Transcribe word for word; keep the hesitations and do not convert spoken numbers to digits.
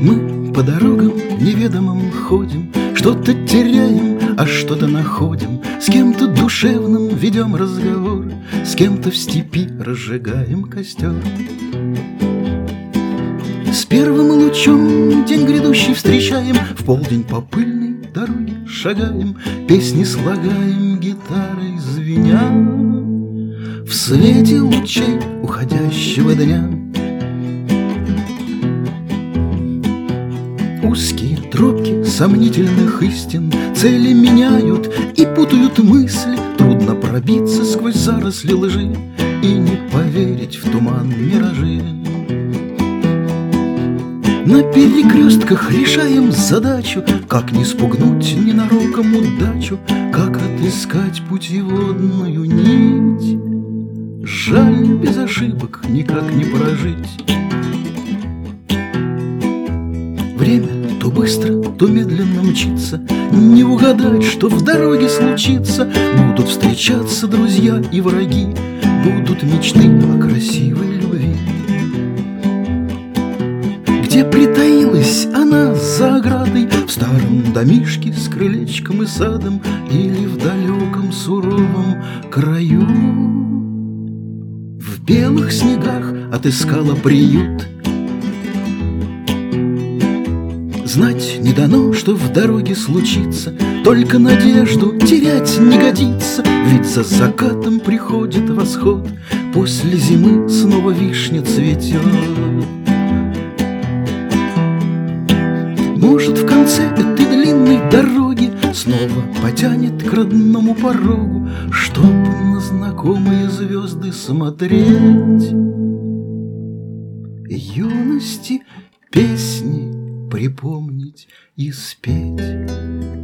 Мы по дорогам неведомым ходим, что-то теряем, а что-то находим. С кем-то душевным ведем разговор, с кем-то в степи разжигаем костер. С первым лучом день грядущий встречаем, в полдень по пыльной дороге шагаем, песни слагаем гитарой звеня в свете лучей уходящего дня. Узкие тропки сомнительных истин цели меняют и путают мысли. Трудно пробиться сквозь заросли лжи и не поверить в туман миражи. На перекрестках решаем задачу, как не спугнуть ненароком удачу, как отыскать путеводную нить. Жаль, без ошибок никак не прожить. Время то быстро, то медленно мчится, не угадать, что в дороге случится. Будут встречаться друзья и враги, будут мечты о красивой любви. Где притаилась она за оградой, в старом домишке с крылечком и садом, или в далеком суровом краю? В белых снегах отыскала приют. Знать не дано, что в дороге случится, только надежду терять не годится. Ведь за закатом приходит восход, после зимы снова вишня цветет. Может, в конце этой длинной дороги снова потянет к родному порогу, чтоб на знакомые звезды смотреть, юности песни припомнить и спеть.